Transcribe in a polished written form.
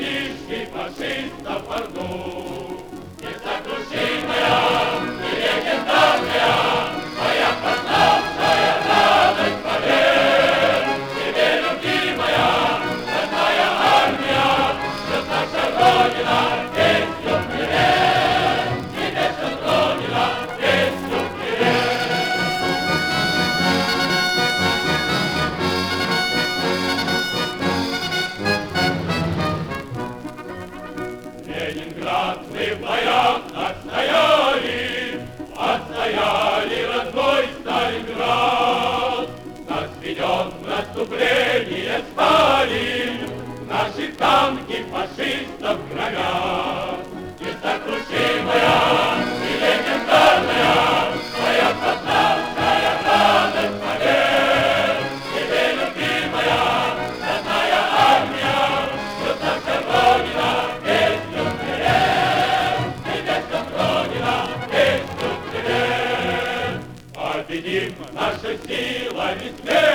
ребятишки фашистов в Орду. Несокрушимая и легендарная моя познавшая радость побед. Тебе, любимая, родная армия, ждет наша Родина песню привет. Тебе ждет Родина песню привет. Ленинград мы в боях отстояли родной Сталинград. Нас ведет в наступление Сталин, наши танки фашистов громят. Несокрушимая и легендарная моя познавшая радость побед. Тебе, любимая, родная армия, ждет наша Родина песню привет. Тебе ждет Родина песню привет. Победим нашей силами смерть.